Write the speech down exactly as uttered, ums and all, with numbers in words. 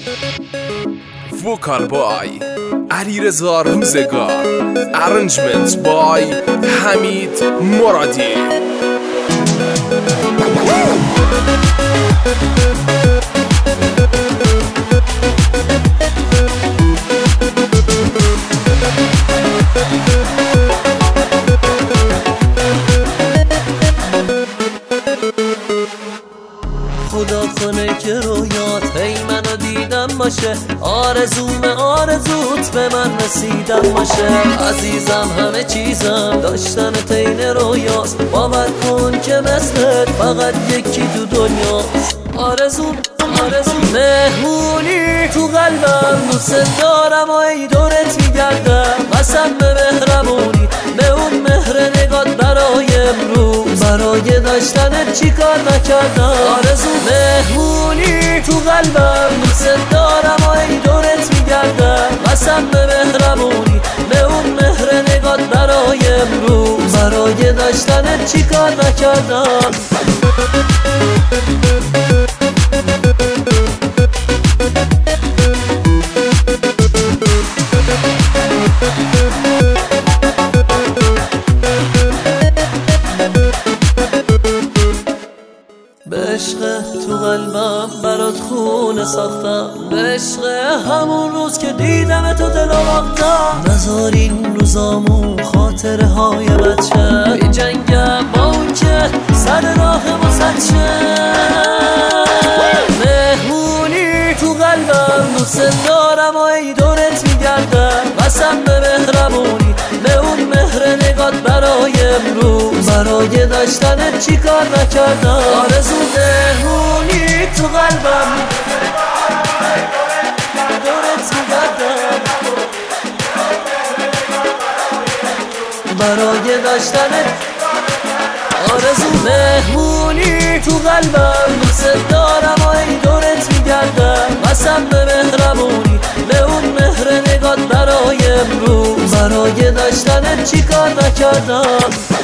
وکال بای علیرضا روزگار، ارنجمنت بای حمید مرادی. خدا کنه که رویات هی منو دیدم باشه، آرزوم آرزوت به من رسیدم باشه. عزیزم همه چیزم داشتن تین رویاست، باور کن که مثلت فقط یکی تو دنیاست. آرزوم آرزوم مهمونی تو قلبم، دوست دارم و ای دورت میگردم. قسم به مهربونی به اون مهر نگات برای امروز، برای داشتنت چی کار نکردم. آرزو مهمونی تو قلبم، دوست دارم و ای دورت میگردم. قسم به مهربونی به اون مهر نگات برای امروز، برای داشتنت چی کار نکردم. به عشق تو قلبم برات خونه ساختم، به عشق همون روز که دیدم تو دل آوردم. نذار این روزامو خاطره های بچه بی جنگم با اون که سر راه واسه مهمونی تو قلبم، دوست دارم و ای دورت میگردم. قسم به مهربونی به اون مهر نگات برای امروز، برای داشتنت چی کار نکردم. آرزو مهمونی تو قلبم، دورت میگردم برای داشتنت. آرزو مهمونی تو قلبم، دوست دارم و ای دورت میگردم. قسم به مهربونی به اون مهر نگات برای امروز، برای داشتنت چی کار نکردم.